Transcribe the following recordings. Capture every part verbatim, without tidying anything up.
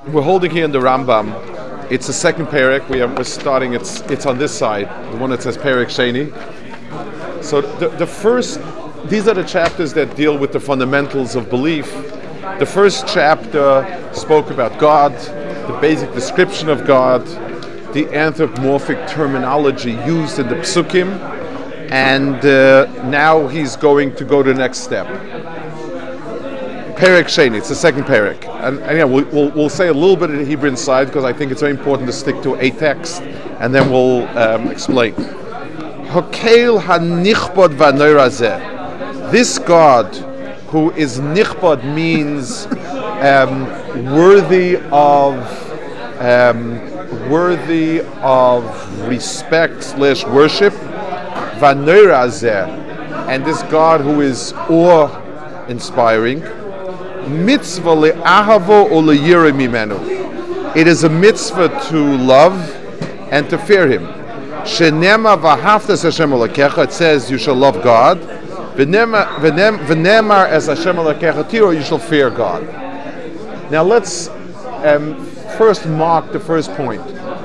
We're holding here in the Rambam. It's the second parak. We are we're starting. It's it's on this side, the one that says Parak Sheni. So the the first, these are the chapters that deal with the fundamentals of belief. The first chapter spoke about God, the basic description of God, the anthropomorphic terminology used in the psukim, and uh, now he's going to go to the next step. Perek Sheni, it's the second Perek. And, and yeah, we'll, we'll, we'll say a little bit of the Hebrew inside because I think it's very important to stick to a text, and then we'll um, explain. Hokel hanichbod v'norazeh. This God who is nichbod means um, worthy of um, worthy of respect slash worship. V'norazeh, and this God who is awe-inspiring. Mitzvah le'ahavo o le'yireh mimenu. It is a mitzvah to love and to fear Him. Shenema v'haftas Hashem Elokecha. It says you shall love God. V'nemar as Hashem Elokecha tiro, you shall fear God. Now let's um, first mark the first point.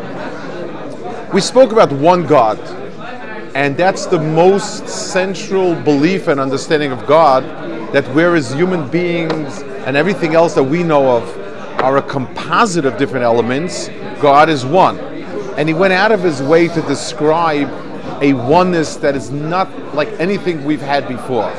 We spoke about one God, and that's the most central belief and understanding of God. That whereas human beings and everything else that we know of are a composite of different elements, God is one. And He went out of His way to describe a oneness that is not like anything we've had before,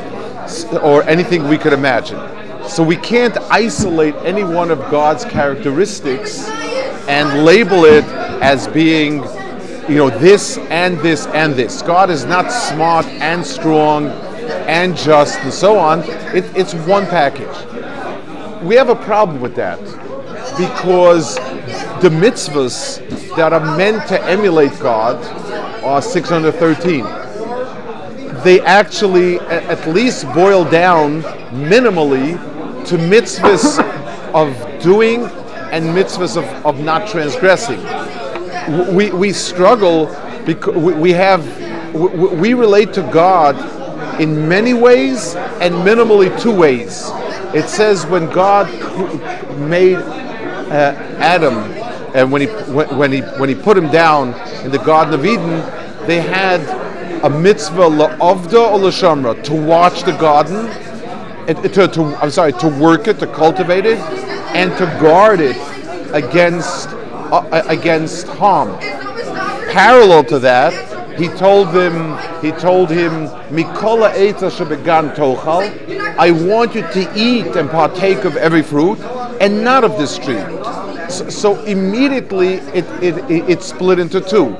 or anything we could imagine. So we can't isolate any one of God's characteristics and label it as being, you know, this and this and this. God is not smart and strong and just and so on. It, it's one package. We have a problem with that because the mitzvahs that are meant to emulate God are six hundred thirteen. They actually at least boil down minimally to mitzvahs of doing and mitzvahs of, of not transgressing. We we struggle because we, we have we, we relate to God in many ways and minimally two ways. It says when God made uh, Adam, and when he when he when he put him down in the Garden of Eden, they had a mitzvah la'avda or l'shamra, to watch the garden, and to, to I'm sorry, to work it, to cultivate it, and to guard it against uh, against harm. Parallel to that, He told him, he told him, Mikola eita shebegan tochal, I want you to eat and partake of every fruit, and not of this tree. So, so immediately it, it, it, it split into two.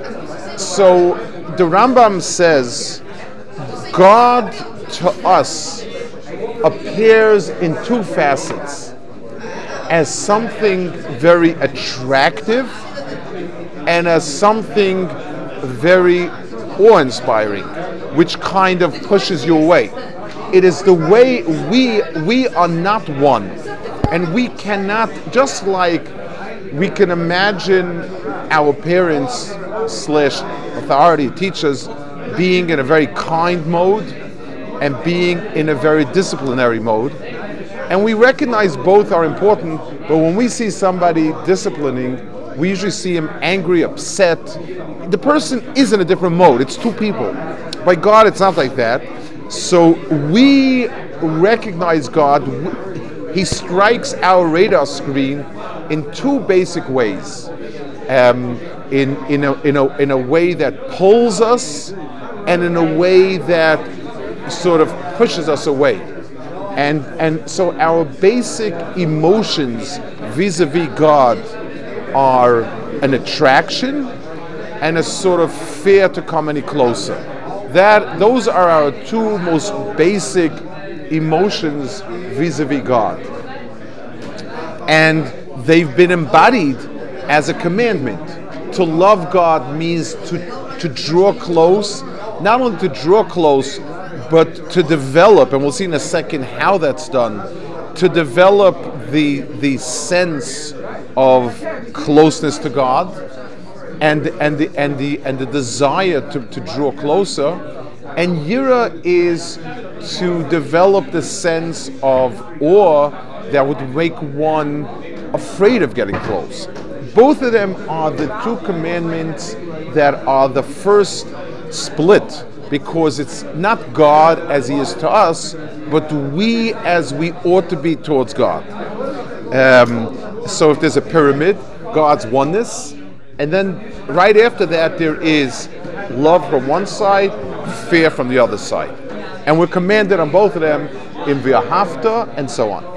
So the Rambam says, God to us appears in two facets, as something very attractive and as something very awe-inspiring, which kind of pushes you away. It is the way we we are not one, and we cannot, just like we can imagine our parents slash authority teachers being in a very kind mode and being in a very disciplinary mode, and we recognize both are important, but when we see somebody disciplining, we usually see him angry, upset. The person is in a different mode. It's two people. By God, it's not like that. So we recognize God. He strikes our radar screen in two basic ways. Um, in in a, in a in a way that pulls us, and in a way that sort of pushes us away. And and so our basic emotions vis-a-vis God are an attraction and a sort of fear to come any closer. That those are our two most basic emotions vis-a-vis God. And they've been embodied as a commandment. To love God means to, to draw close, not only to draw close, but to develop, and we'll see in a second how that's done, to develop the the sense of closeness to God, and and the and the and the desire to, to draw closer. And Yira is to develop the sense of awe that would make one afraid of getting close. Both of them are the two commandments that are the first split, because it's not God as He is to us, but we as we ought to be towards God. Um, so if there's a pyramid, God's oneness, and then right after that there is love from one side, fear from the other side. And we're commanded on both of them in V'ahavta and so on.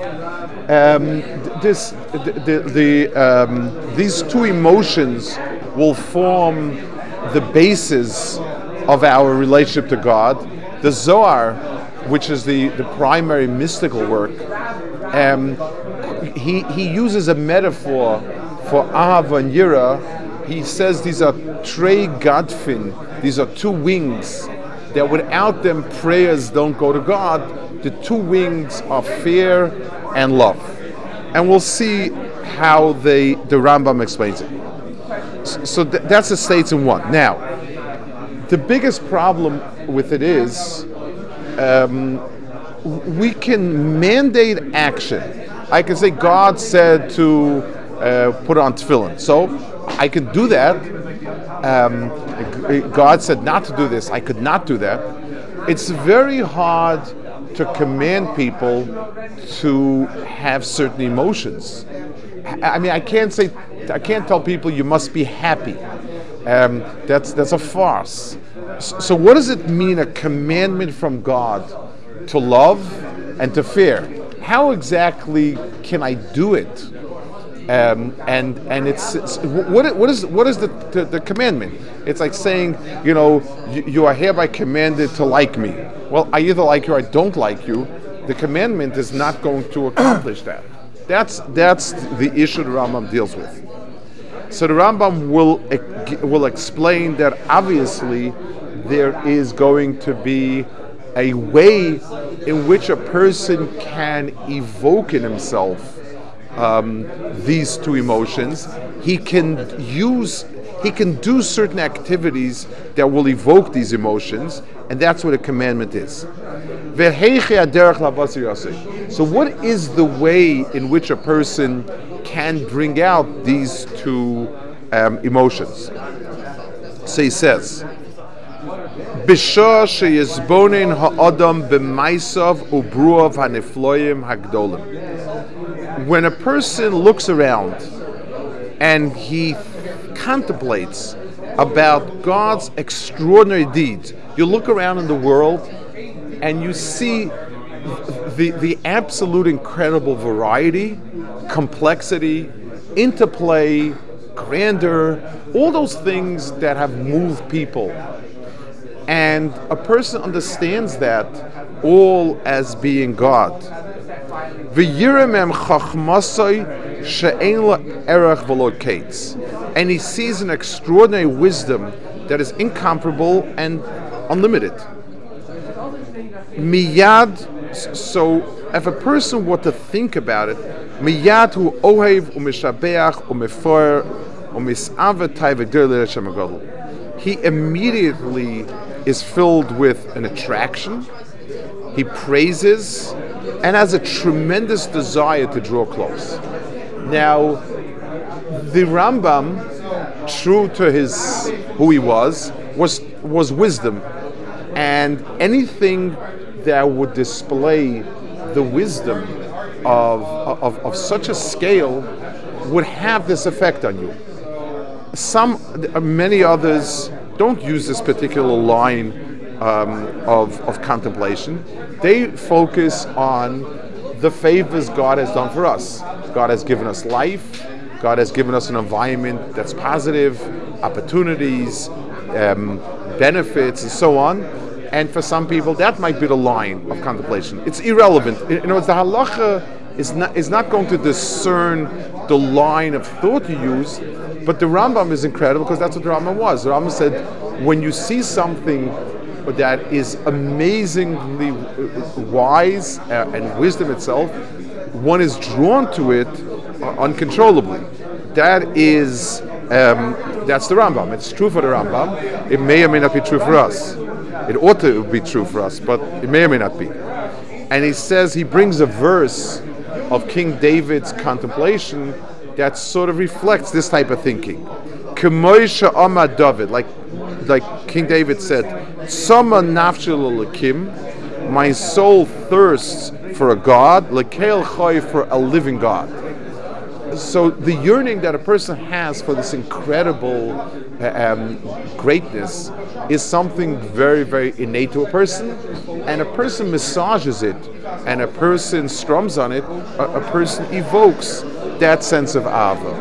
Um, this, the, the, the, um, these two emotions will form the basis of our relationship to God. The Zohar, which is the, the primary mystical work, um, he, he uses a metaphor for Ahava and Yira. He says these are trei gadfin, these are two wings, that without them prayers don't go to God. The two wings are fear and love. And we'll see how they, the Rambam explains it. So th- that's the states in one. Now, the biggest problem with it is um, we can mandate action. I can say God said to uh, put on tefillin. So I could do that. Um, God said not to do this. I could not do that. It's very hard to command people to have certain emotions. I mean, I can't say, I can't tell people you must be happy. Um, that's that's a farce. So what does it mean, a commandment from God to love and to fear? How exactly can I do it? Um, and and it's, it's what what is what is the, the the commandment? It's like saying, you know, you, you are hereby commanded to like me. Well, I either like you or I don't like you. The commandment is not going to accomplish that. That's that's the issue the Rambam deals with. So the Rambam will will explain that obviously there is going to be a way in which a person can evoke in himself um, these two emotions. He can use, he can do certain activities that will evoke these emotions, and that's what a commandment is. So what is the way in which a person can bring out these two um, emotions? So he says, B'shah sheyizbonin ha'adam b'maisav ubruav hanefloyim hagdolim. When a person looks around and he contemplates about God's extraordinary deeds, you look around in the world and you see the, the absolute incredible variety, complexity, interplay, grandeur, all those things that have moved people. And a person understands that all as being God. And he sees an extraordinary wisdom that is incomparable and unlimited. Miyad, so if a person were to think about it, miyad hu ohev u'mishabeach u'mefor u'mis'avetay v'gdor l'Hashem HaGadol. He immediately is filled with an attraction, he praises, and has a tremendous desire to draw close. Now, the Rambam, true to his who he was, was was wisdom, and anything that would display the wisdom of, of, of such a scale would have this effect on you. Some, many others don't use this particular line um, of, of contemplation. They focus on the favors God has done for us. God has given us life. God has given us an environment that's positive, opportunities, um, benefits, and so on. And for some people, that might be the line of contemplation. It's irrelevant. In other words, the halacha is not is not going to discern the line of thought you use. But the Rambam is incredible because that's what the Rambam was. The Rambam said, when you see something that is amazingly wise uh, and wisdom itself, one is drawn to it uh, uncontrollably. That is, um, that's the Rambam. It's true for the Rambam. It may or may not be true for us. It ought to be true for us, but it may or may not be. And he says, he brings a verse of King David's contemplation that sort of reflects this type of thinking. K'moisha Amad David, like like King David said, Sama nafshi l'Elokim, my soul thirsts for a God, l'keil choy, for a living God. So the yearning that a person has for this incredible um, greatness is something very, very innate to a person, and a person massages it, and a person strums on it, a, a person evokes that sense of Ava.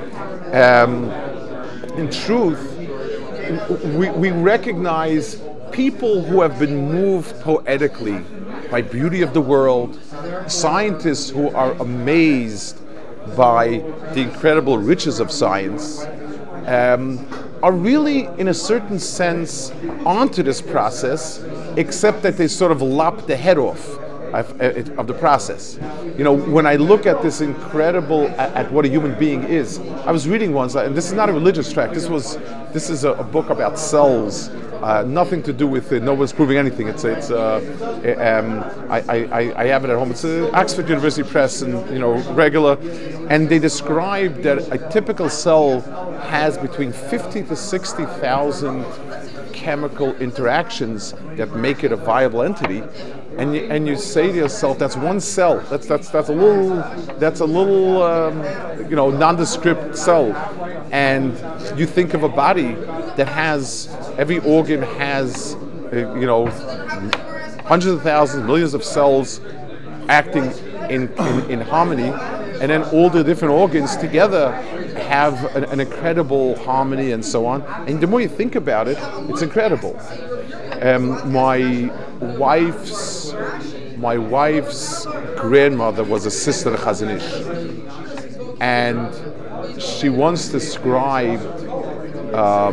Um, in truth, we, we recognize people who have been moved poetically by beauty of the world, scientists who are amazed by the incredible riches of science, um, are really, in a certain sense, onto this process, except that they sort of lop the head off of, of the process. You know, when I look at this incredible, at, at what a human being is, I was reading once, and this is not a religious tract, this was, this is a, a book about cells, uh, nothing to do with it, no one's proving anything. It's, it's uh, um, I, I, I have it at home, it's uh, Oxford University Press, and you know, regular, and they describe that a typical cell has between fifty to sixty thousand chemical interactions that make it a viable entity, and you, and you say to yourself, that's one cell. That's that's that's a little that's a little um, you know, nondescript cell, and you think of a body that has, every organ has uh, you know, hundreds of thousands, millions of cells acting in, in in harmony, and then all the different organs together have an, an incredible harmony and so on. And the more you think about it, it's incredible. Um, my wife's my wife's grandmother was a sister of Chazon Ish, and she once described um,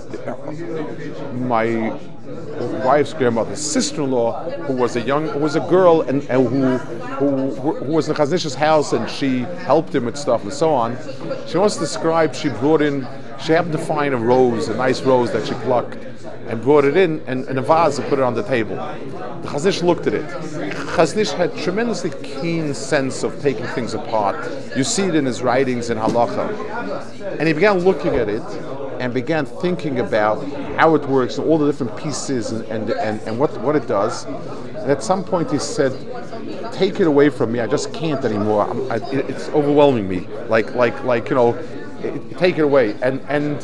my wife's grandmother's sister-in-law, who was a young, who was a girl, and, and who, who who was in Chazon Ish's house, and she helped him with stuff and so on. She once described, she brought in, she happened to find a rose, a nice rose that she plucked, and brought it in, and in a vase and put it on the table. The Chazon Ish looked at it. Chazon Ish had tremendously keen sense of taking things apart. You see it in his writings in Halacha. And he began looking at it, and began thinking about how it works and all the different pieces and and, and, and what, what it does. And at some point he said, take it away from me, I just can't anymore. I'm, I, it, it's overwhelming me. Like, like, like you know, it, take it away. And, and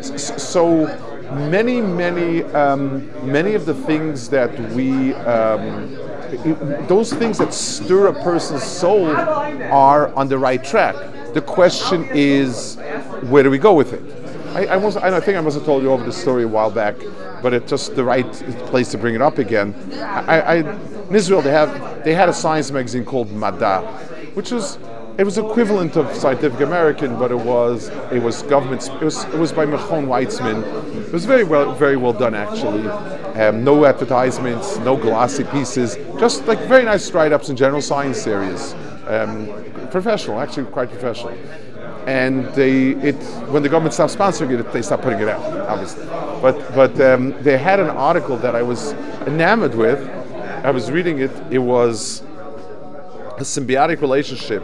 so many, many, um, many of the things that we, um, those things that stir a person's soul are on the right track. The question is, where do we go with it? I, I, must, I think I must have told you over the story a while back, but it's just the right place to bring it up again. I, I, in Israel, they have they had a science magazine called Mada, which was it was equivalent of Scientific American, but it was it was government. It was it was by Mechon Weitzman. It was very well very well done actually. Um, no advertisements, no glossy pieces, just like very nice write-ups in general science areas. Um, professional, actually quite professional. And they, it, when the government stopped sponsoring it, they stopped putting it out, obviously. But but um, they had an article that I was enamored with. I was reading it. It was a symbiotic relationship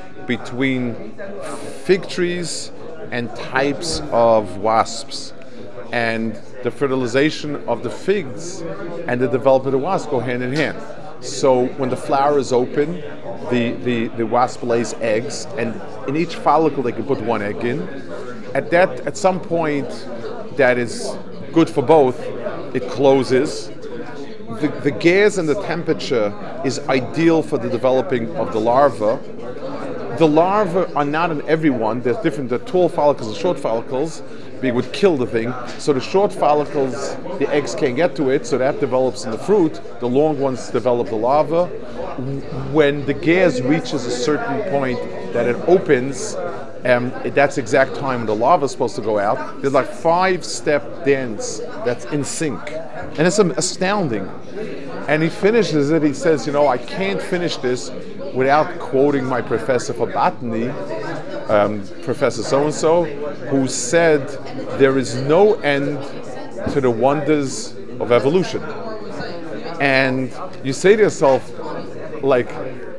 between fig trees and types of wasps, and the fertilization of the figs and the development of wasps go hand in hand. So when the flower is open, the, the, the wasp lays eggs, and in each follicle they can put one egg in. At that, at some point, that is good for both. It closes. The, the gas and the temperature is ideal for the developing of the larva. The larvae are not in everyone. There's different, the tall follicles and short follicles. It would kill the thing. So the short follicles, the eggs can't get to it, so that develops in the fruit. The long ones develop the larva. When the gas reaches a certain point that it opens, um, that's the exact time when the larva is supposed to go out. There's like five-step dance that's in sync. And it's astounding. And he finishes it, he says, you know, I can't finish this without quoting my professor for botany, um, Professor so-and-so, who said there is no end to the wonders of evolution. And you say to yourself, like,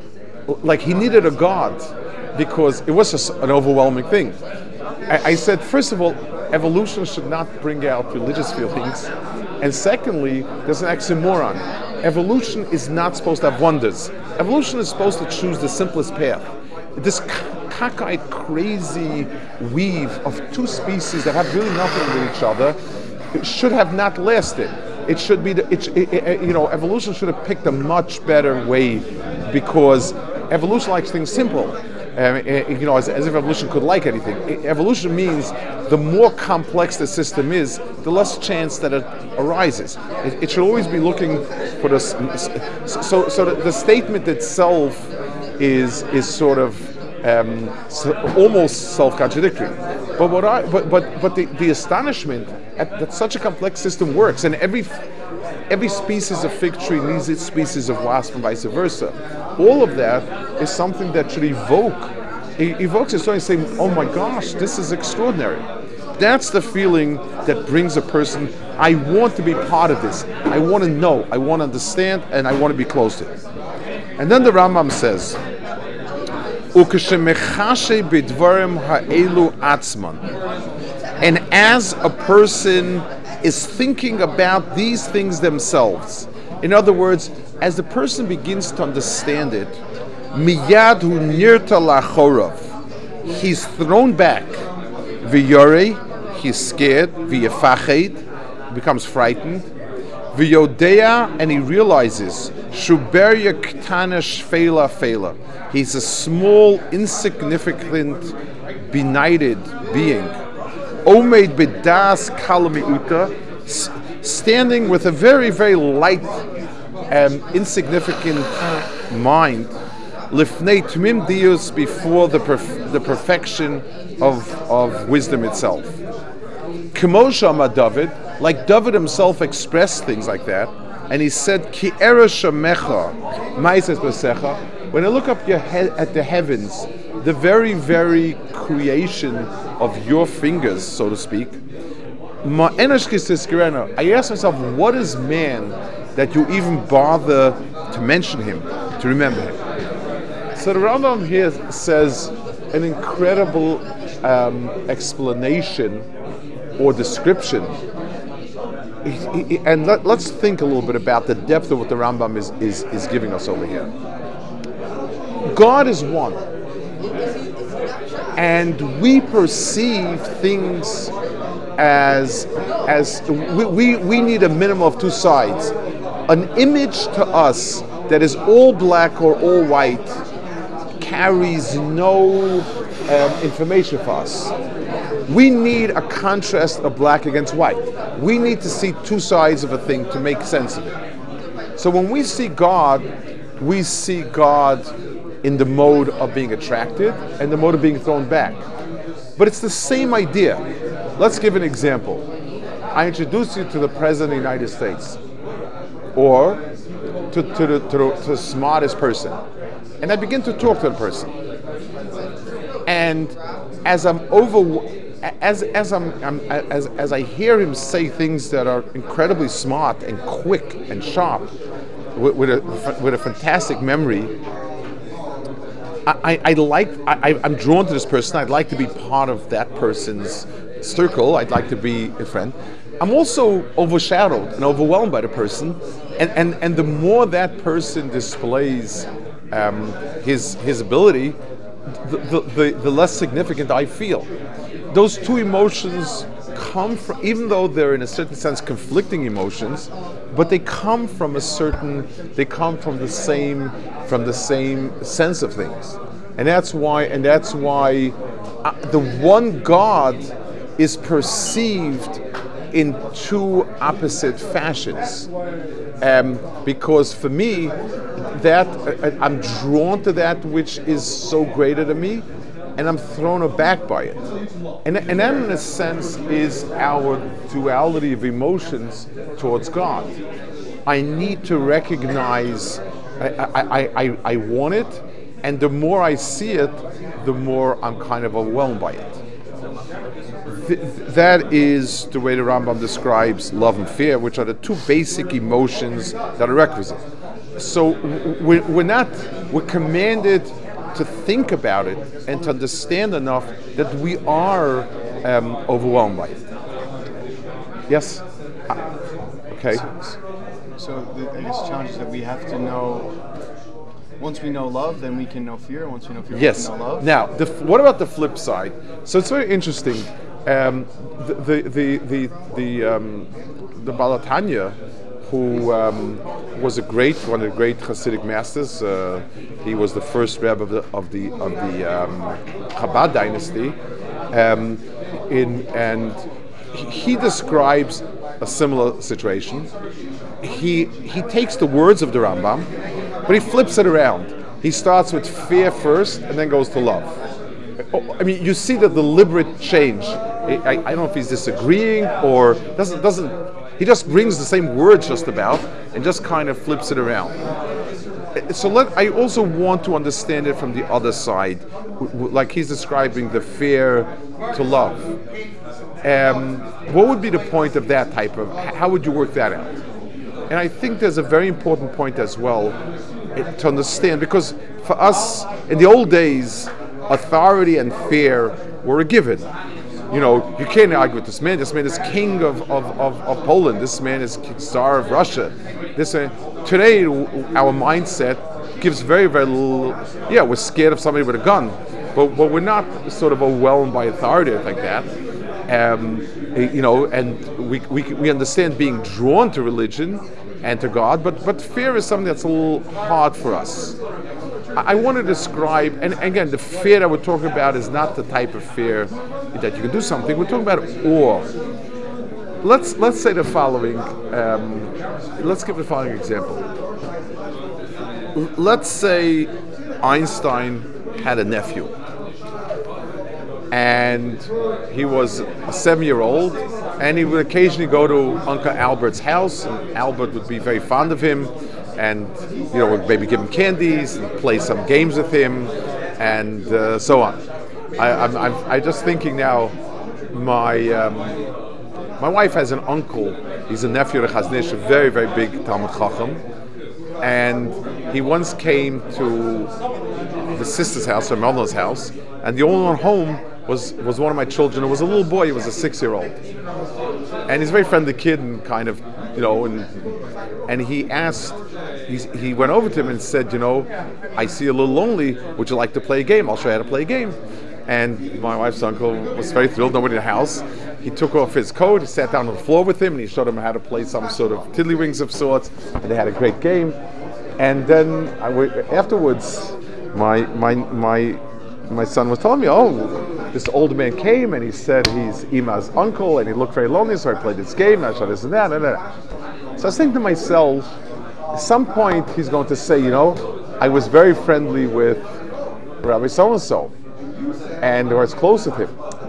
like he needed a God because it was just an overwhelming thing. I, I said, first of all, evolution should not bring out religious feelings. And secondly, there's an oxymoron. Evolution is not supposed to have wonders. Evolution is supposed to choose the simplest path. This cockeyed, crazy weave of two species that have really nothing with each other should have not lasted. It should be, the, it, it, it, you know, evolution should have picked a much better way, because evolution likes things simple. Um, you know, as, as if evolution could like anything. Evolution means the more complex the system is, the less chance that it arises. It, it should always be looking for this. So, so the, the statement itself is is sort of um, so almost self-contradictory. But what I, but but but the, the astonishment at that such a complex system works, and every every species of fig tree needs its species of wasp, and vice versa. All of that is something that should evoke, it evokes a story saying, oh my gosh, this is extraordinary. That's the feeling that brings a person, I want to be part of this. I want to know, I want to understand, and I want to be close to it. And then the Rambam says, and as a person is thinking about these things themselves, in other words, as the person begins to understand it, miyad hu nirta lachorav, he's thrown back. V'yorei, he's scared. V'yefached, becomes frightened. V'yodea, and he realizes shuberia ktana shfela fela. He's a small, insignificant, benighted being. Omeid bedas kalamiuta, standing with a very, very light, um, insignificant mind, lifnei tmim dios, before the perf- the perfection of of wisdom itself. Kemosha ma David, like David himself expressed things like that, and he said, Ki era shamecha, ma'ases b'secha. When I look up your he- at the heavens, the very, very creation of your fingers, so to speak, I ask myself, what is man that you even bother to mention him, to remember him? So the Rambam here says an incredible um, explanation or description. He, he, and let, let's think a little bit about the depth of what the Rambam is, is, is giving us over here. God is one. And we perceive things as as we, we, we need a minimum of two sides. An image to us that is all black or all white carries no um, information for us. We need a contrast of black against white. We need to see two sides of a thing to make sense of it. So when we see God, we see God in the mode of being attracted and the mode of being thrown back. But it's the same idea. Let's give an example. I introduce you to the President of the United States, or to, to, the, to, the, to the smartest person, and I begin to talk to the person. And as I'm over, as as I'm, I'm as as I hear him say things that are incredibly smart and quick and sharp, with, with a with a fantastic memory, I, I like I, I'm drawn to this person. I'd like to be part of that person's circle. I'd like to be a friend. I'm also overshadowed and overwhelmed by the person, and and, and the more that person displays um, his his ability, the, the, the the less significant I feel. Those two emotions come from, even though they're in a certain sense conflicting emotions, but they come from a certain, they come from the same, from the same sense of things, and that's why, and that's why, uh, the one God is perceived in two opposite fashions. Um, because for me, that uh, I'm drawn to that which is so greater than me, and I'm thrown aback by it. And, and that, in a sense, is our duality of emotions towards God. I need to recognize, I, I, I, I want it, and the more I see it, the more I'm kind of overwhelmed by it. Th- that is the way the Rambam describes love and fear, which are the two basic emotions that are requisite. so we're, we're not, we're commanded to think about it and to understand enough that we are um, overwhelmed by it. Yes? Ah, okay. So, so the, I guess the challenge is that we have to know, once we know love, then we can know fear. Once we know fear, yes. we can know love. Now, the, what about the flip side? So it's very interesting. Um, the the the the the, um, the Baal HaTanya, who um, was a great one of the great Hasidic masters. Uh, he was the first Rebbe of the of the of the um, Chabad dynasty, um, in and he, he describes a similar situation. He he takes the words of the Rambam, but he flips it around. He starts with fear first and then goes to love. I mean, you see the deliberate change. I, I, I don't know if he's disagreeing or doesn't doesn't. He just brings the same words just about and just kind of flips it around. So let, I also want to understand it from the other side, like he's describing the fear to love. Um, what would be the point of that type of? How would you work that out? And I think there's a very important point as well to understand, because for us in the old days, authority and fear were a given. You know, you can't argue with this man. This man is king of, of, of, of Poland. This man is Tsar of Russia. This man. Today, our mindset gives very, very little. Yeah, we're scared of somebody with a gun, but, but we're not sort of overwhelmed by authority like that. Um, you know, and we, we we understand being drawn to religion and to God, but but fear is something that's a little hard for us. I want to describe, and again, the fear that we're talking about is not the type of fear that you can do something. We're talking about awe. Let's let's say the following. Um, let's give the following example. L- let's say Einstein had a nephew, and he was a seven-year-old, and he would occasionally go to Uncle Albert's house, and Albert would be very fond of him, and you know, would maybe give him candies and play some games with him, and uh, so on. I, I'm, I'm, I'm just thinking now. My um, my wife has an uncle. He's a nephew of Chazon Ish, a very very big Talmud Chacham, and he once came to the sister's house, her mother's house, and the only one home was was one of my children. It was a little boy. He was a six-year-old, and he's a very friendly kid, and kind of, you know, and and he asked. He's, he went over to him and said, you know, I see you a little lonely. Would you like to play a game? I'll show you how to play a game. And my wife's uncle was very thrilled. Nobody in the house. He took off his coat. He sat down on the floor with him, and he showed him how to play some sort of tiddlywinks of sorts. And they had a great game. And then I w- afterwards, my my my my son was telling me, oh, this old man came and he said he's Ima's uncle, and he looked very lonely, so I played this game. And I showed this and that and that. So I was thinking to myself, at some point he's going to say, you know, I was very friendly with Rabbi so and so, and I was close with him.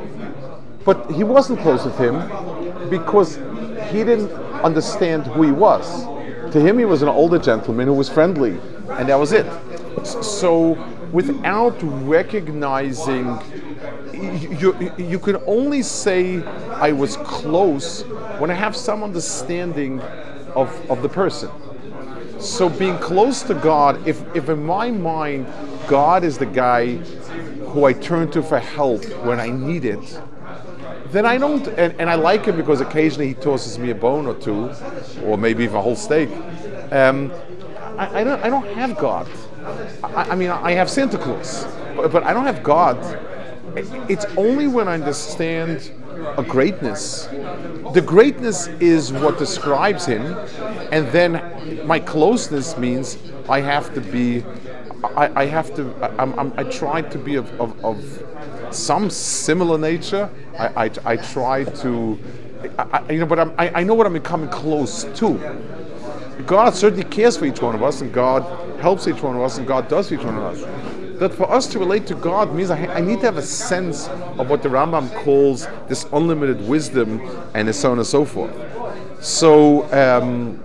But he wasn't close with him because he didn't understand who he was. To him, he was an older gentleman who was friendly, and that was it. So, without recognizing, you, you, you can only say I was close when I have some understanding of, of the person. So, being close to God, if, if in my mind, God is the guy who I turn to for help when I need it, then I don't, and, and I like him because occasionally he tosses me a bone or two, or maybe even a whole steak. Um, I, I don't, I don't have God. I, I mean, I have Santa Claus, but, but I don't have God. It's only when I understand a greatness. The greatness is what describes him, and then my closeness means I have to be. I, I have to. I, I'm, I try to be of, of, of some similar nature. I, I, I try to, I, you know, but I'm, I, I know what I'm becoming close to. God certainly cares for each one of us, and God helps each one of us, and God does for each one of us. That for us to relate to God means I, I need to have a sense of what the Rambam calls this unlimited wisdom, and so on and so forth. So, um,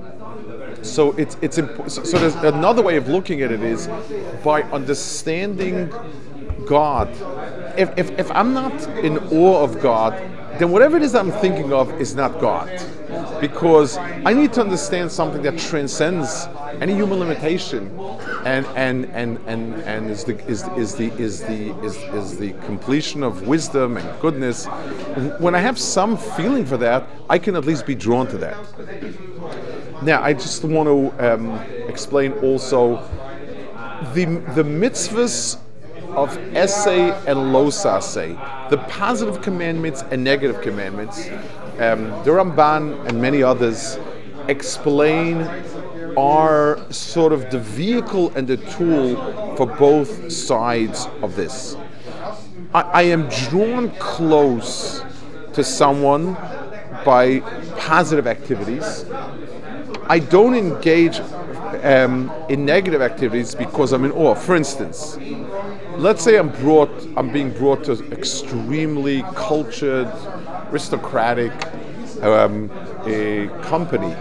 so it's it's imp- so, so there's another way of looking at it is by understanding God. If, if if I'm not in awe of God, then whatever it is I'm thinking of is not God, because I need to understand something that transcends any human limitation, and and and and, and is the is is the is the is, is the completion of wisdom and goodness. When I have some feeling for that, I can at least be drawn to that. Now, I just want to um, explain also the the mitzvahs of essay and lo saseh, the positive commandments and negative commandments. Um, the Ramban and many others explain are sort of the vehicle and the tool for both sides of this. I, I am drawn close to someone by positive activities. I don't engage um, in negative activities because I'm in awe. For instance, let's say I'm brought, I'm being brought to extremely cultured, aristocratic um, a company.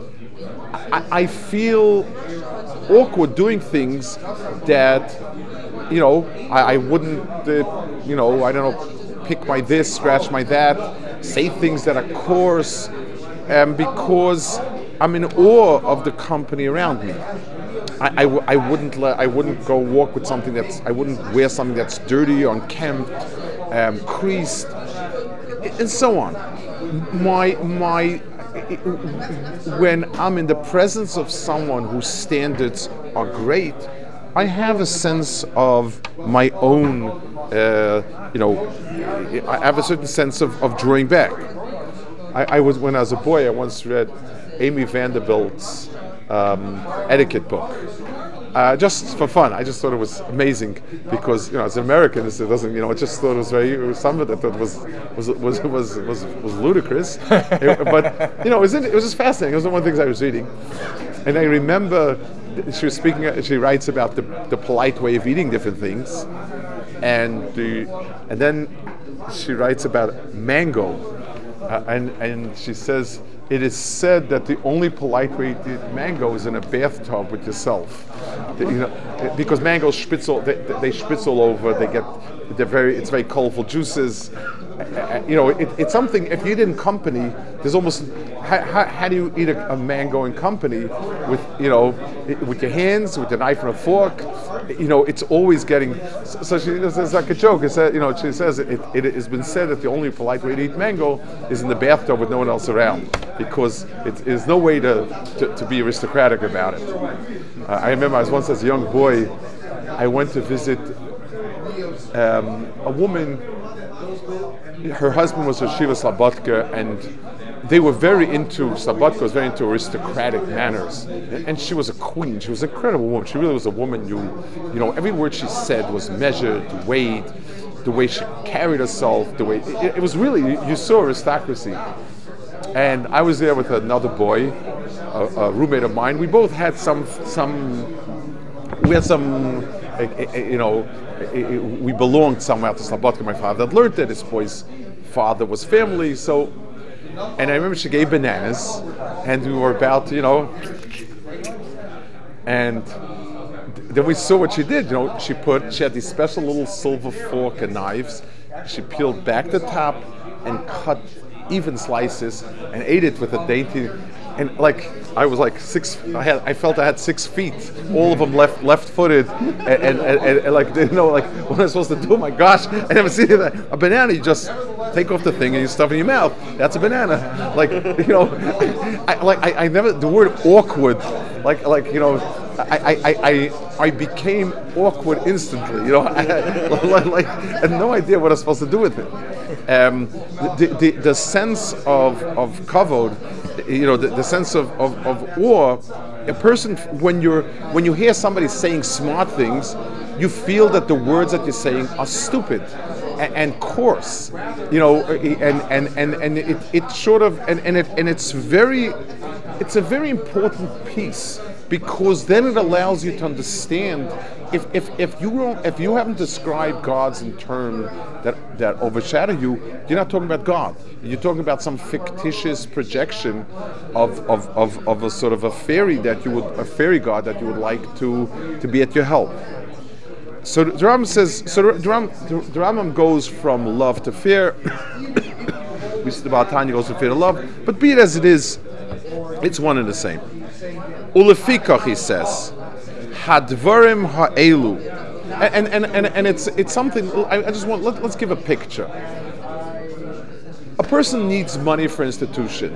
I, I feel awkward doing things that, you know, I, I wouldn't, uh, you know, I don't know, pick my this, scratch my that, say things that are coarse, um, because I'm in awe of the company around me. I, I, w- I wouldn't let, I wouldn't go walk with something that's, I wouldn't wear something that's dirty, unkempt, um, creased, and so on. My my when I'm in the presence of someone whose standards are great, I have a sense of my own, uh, you know, I have a certain sense of, of drawing back. I, I was when I was a boy, I once read Amy Vanderbilt's um, etiquette book. Uh, just for fun, I just thought it was amazing because, you know, as an American, it doesn't, you know, I just thought it was very, it was some of it I thought was was was was was, was ludicrous, it, but you know, it was it was just fascinating. It was one of the things I was reading, and I remember she was speaking. She writes about the, the polite way of eating different things, and the and then she writes about mango, uh, and and she says, it is said that the only polite way to eat mango is in a bathtub with yourself. You know, because mangoes spitzel, they, they spitz all over. They get, they're very, it's very colorful juices. Uh, you know, it, it's something. If you eat in company, there's almost. How, how, how do you eat a, a mango in company with, you know, with your hands, with a knife and a fork? You know, it's always getting. So she, it's like a joke. It's that, you know, she says it, it has been said that the only polite way to eat mango is in the bathtub with no one else around, because it, there's no way to, to, to be aristocratic about it. Uh, I remember I was once as a young boy, I went to visit um, a woman. Her husband was a Shiva Slobodka, and they were very into, Slobodka was very into aristocratic manners, and she was a queen. She was an incredible woman. She really was a woman. You, you know, every word she said was measured, weighed, the way she carried herself, the way it, it was really, you saw aristocracy. And I was there with another boy, a, a roommate of mine. We both had some, some, we had some, you know, we belonged somewhere to Slobodka. My father had learned that his boy's father was family, so. And I remember she gave bananas, and we were about to, you know, and then we saw what she did. You know, she put, she had these special little silver fork and knives. She peeled back the top and cut even slices and ate it with a dainty. And like I was like six, I had, I felt I had six feet, all of them left, left-footed, and, and, and, and like, you know, like what am I supposed to do? My gosh, I never seen that. A banana, you just take off the thing and you stuff it in your mouth. That's a banana. Like, you know, I, like I, I never the word awkward, like, like you know, I, I, I, I became awkward instantly. You know, like, like I had no idea what I was supposed to do with it. Um, the, the the sense of of kavod, you know, the, the sense of, of, of awe. A person, when you're when you hear somebody saying smart things, you feel that the words that you're saying are stupid and, and coarse, you know, and and and, and it, it sort of and, and it and it's very it's a very important piece, because then it allows you to understand. If, if if you don't if you haven't described gods in terms that, that overshadow you, you're not talking about God. You're talking about some fictitious projection of of, of, of a sort of a fairy that you would a fairy god that you would like to, to be at your help. So the Rambam says so the Rambam goes from love to fear. We see the Baal Tanya goes from fear to love, but be it as it is, it's one and the same. Ulefikach, he says, hadvarim ha'elu, and and and and it's it's something. I, I just want let, let's give a picture. A person needs money for institution,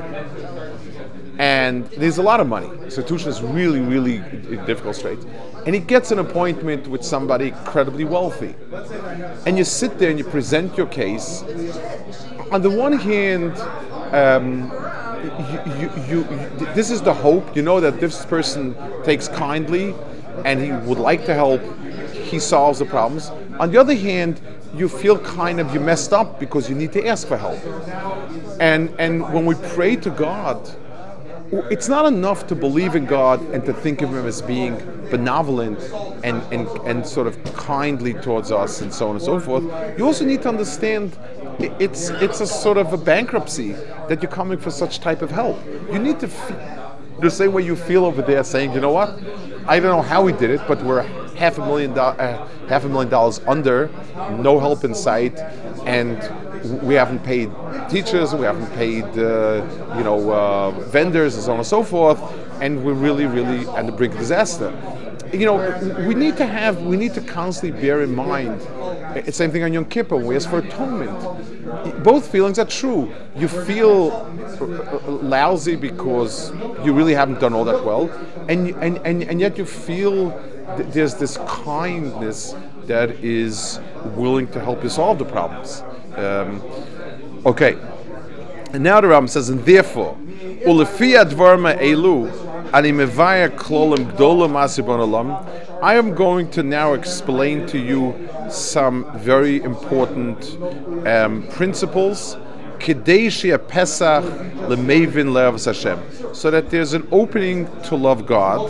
and there's a lot of money. Institution is really, really difficult straight, and he gets an appointment with somebody incredibly wealthy, and you sit there and you present your case. On the one hand, um, you, you, you, this is the hope. You know that this person takes kindly, and he would like to help. He solves the problems. On the other hand, you feel kind of you messed up because you need to ask for help. And and when we pray to God, it's not enough to believe in God and to think of Him as being benevolent and, and, and sort of kindly towards us and so on and so forth. You also need to understand it's it's a sort of a bankruptcy that you're coming for such type of help. You need to feel the same way you feel over there saying, you know what, I don't know how we did it, but we're half a million do- uh, half a million dollars under, no help in sight, and we haven't paid teachers, we haven't paid uh, you know uh, vendors and so on and so forth, and we're really, really at the brink of disaster. You know, we need to have, we need to constantly bear in mind. It's the same thing on Yom Kippur, we ask for atonement. Both feelings are true. You feel lousy because you really haven't done all that well, and and and, and yet you feel th- there's this kindness that is willing to help you solve the problems. Um, okay, and now the Rambam says, and therefore, ulefi advarma elu ani mevaya klolim gdolim asibon olam. I am going to now explain to you some very important um, principles, kedei sheyeh pesach lemevin le'avos Hashem, so that there's an opening to love God.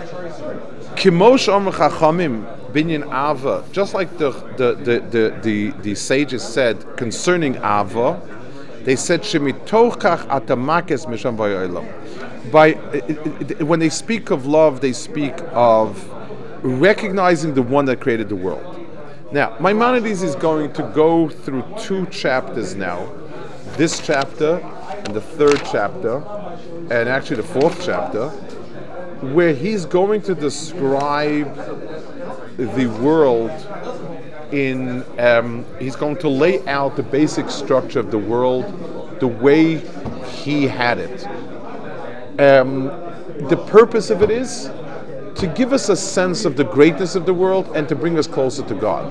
Kimosh amar chachamim binyan ava, just like the the, the the the the sages said concerning ava, they said shemitochach atamakes misham vayolam. By when they speak of love, they speak of recognizing the one that created the world. Now, Maimonides is going to go through two chapters now, this chapter and the third chapter, and actually the fourth chapter, where he's going to describe the world in, um, he's going to lay out the basic structure of the world the way he had it. Um, the purpose of it is to give us a sense of the greatness of the world and to bring us closer to God.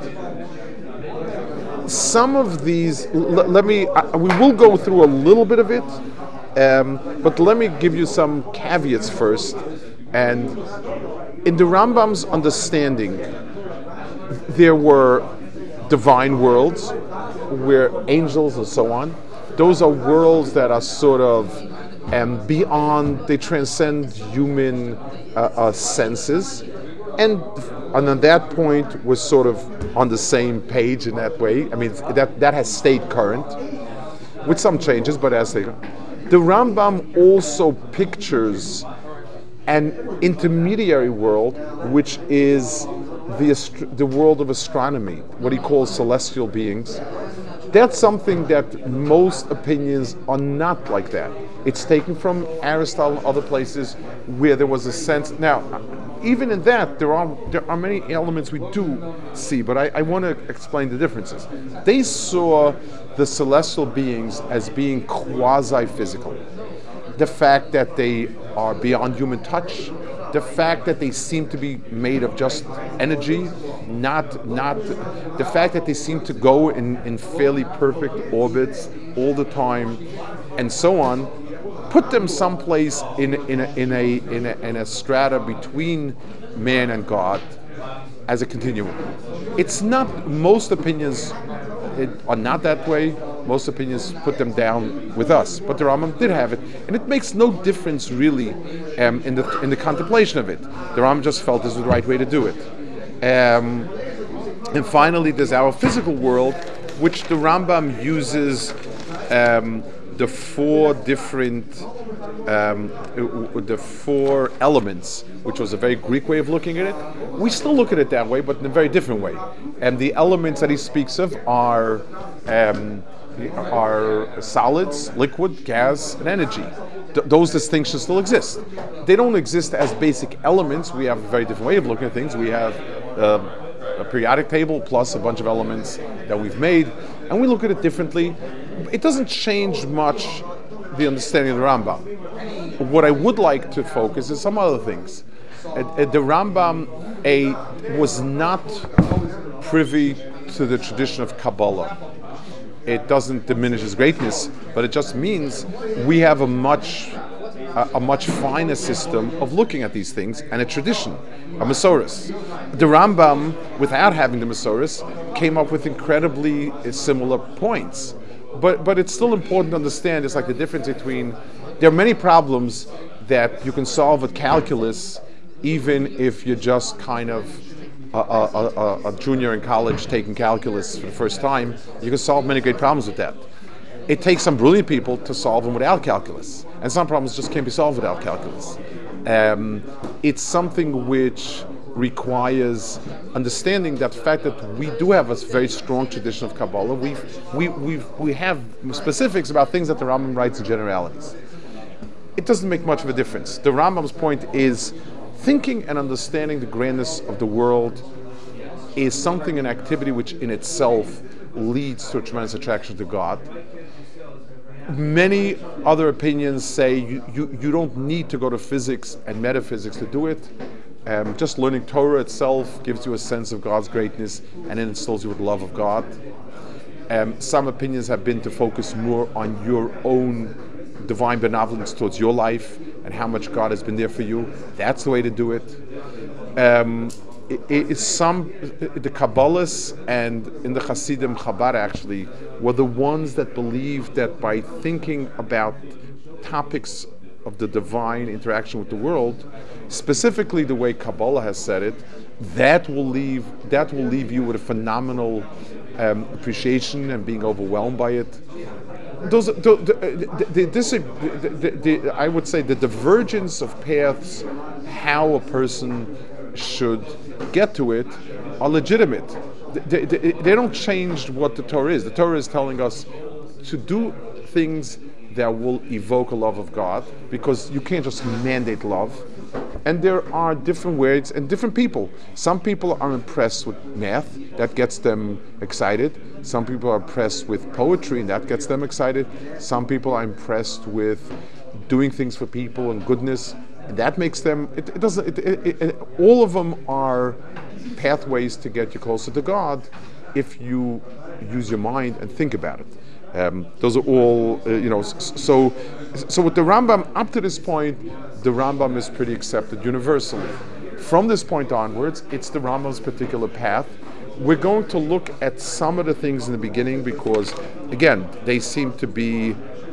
Some of these, l- let me, uh, we will go through a little bit of it, um, but let me give you some caveats first. And in the Rambam's understanding, there were divine worlds where angels and so on, those are worlds that are sort of um, beyond, they transcend human uh, uh, senses, and and on that point we're sort of on the same page in that way. I mean, that that has stayed current with some changes, but as they, the Rambam also pictures an intermediary world, which is the ast- the world of astronomy, what he calls celestial beings. That's something that most opinions are not like that. It's taken from Aristotle and other places where there was a sense. Now, even in that, there are there are many elements we do see, but I, I want to explain the differences. They saw the celestial beings as being quasi-physical. The fact that they are beyond human touch, the fact that they seem to be made of just energy, not not the fact that they seem to go in, in fairly perfect orbits all the time, and so on, put them someplace in in a in a in a, in a strata between man and God as a continuum. It's not, most opinions it, are not that way. Most opinions put them down with us, but the Rambam did have it, and it makes no difference really um, in the in the contemplation of it. The Rambam just felt this was the right way to do it. Um, and finally, there's our physical world, which the Rambam uses um, the four different um, the four elements, which was a very Greek way of looking at it. We still look at it that way, but in a very different way. And the elements that he speaks of are um, are solids, liquid, gas, and energy. th- those distinctions still exist. They don't exist as basic elements. We have a very different way of looking at things. We have uh, a periodic table plus a bunch of elements that we've made, and we look at it differently. It doesn't change much the understanding of the Rambam. What I would like to focus is some other things. Uh, uh, the Rambam a, was not privy to the tradition of Kabbalah. It doesn't diminish his greatness, but it just means we have a much a, a much finer system of looking at these things and a tradition, a Masoris. The Rambam, without having the Masoris, came up with incredibly similar points. But but it's still important to understand, it's like the difference between, there are many problems that you can solve with calculus, even if you're just kind of a, a, a, a junior in college taking calculus for the first time. You can solve many great problems with that. It takes some brilliant people to solve them without calculus, and some problems just can't be solved without calculus. Um, it's something which requires understanding that the fact that we do have a very strong tradition of Kabbalah. We've, we we we have specifics about things that the Rambam writes in generalities. It doesn't make much of a difference. The Rambam's point is thinking and understanding the grandness of the world is something, an activity which in itself leads to a tremendous attraction to God. Many other opinions say you, you, you don't need to go to physics and metaphysics to do it. Um, just learning Torah itself gives you a sense of God's greatness and it instills you with love of God. Um, some opinions have been to focus more on your own divine benevolence towards your life and how much God has been there for you. That's the way to do it. Um, it, it some the Kabbalists and in the Hasidim, Chabad actually, were the ones that believed that by thinking about topics of the divine interaction with the world, specifically the way Kabbalah has said it, that will leave that will leave you with a phenomenal um, appreciation and being overwhelmed by it. Those, the, the, the, this, the, the, the, I would say the divergence of paths, how a person should get to it, are legitimate. They, they, they don't change what the Torah is. The Torah is telling us to do things that will evoke a love of God, because you can't just mandate love. And there are different ways and different people. Some people are impressed with math, that gets them excited. Some people are impressed with poetry, and that gets them excited. Some people are impressed with doing things for people and goodness, and that makes them, it, it doesn't, it, it, it, all of them are pathways to get you closer to God if you use your mind and think about it. Um, those are all, uh, you know, so so with the Rambam, up to this point, the Rambam is pretty accepted universally. From this point onwards, it's the Rambam's particular path. We're going to look at some of the things in the beginning because, again, they seem to be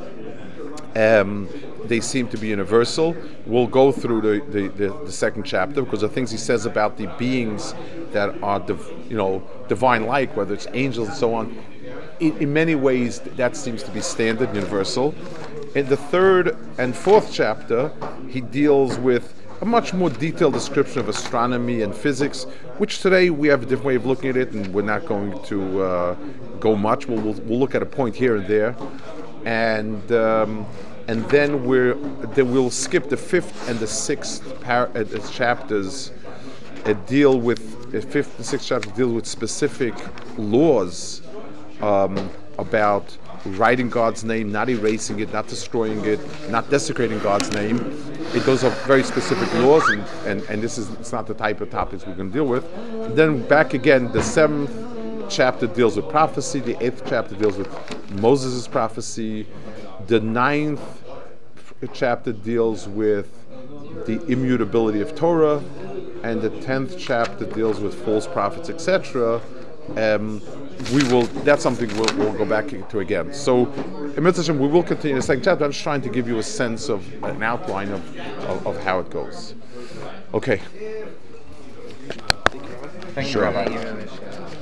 um, they seem to be universal. We'll go through the, the, the, the second chapter because the things he says about the beings that are, div- you know, divine-like, whether it's angels and so on. In, in many ways, that seems to be standard, universal. In the third and fourth chapter, he deals with a much more detailed description of astronomy and physics, which today we have a different way of looking at it, and we're not going to uh, go much. We'll, we'll, we'll look at a point here and there, and um, and then we're then we'll skip the fifth and the sixth par- uh, chapters. Uh, deal with the fifth and sixth chapters deal with specific laws. Um, about writing God's name, not erasing it, not destroying it, not desecrating God's name. It goes up very specific laws, and, and, and this is it's not the type of topics we're going to deal with. Then back again, the seventh chapter deals with prophecy, the eighth chapter deals with Moses' prophecy, the ninth chapter deals with the immutability of Torah, and the tenth chapter deals with false prophets, et cetera. Um, we will. That's something we'll, we'll go back to again. So, in Mitzvah Hashem, we will continue the second chapter. I'm just trying to give you a sense of an outline of, of, of how it goes. Okay. Thank Sure. you, Rabbi.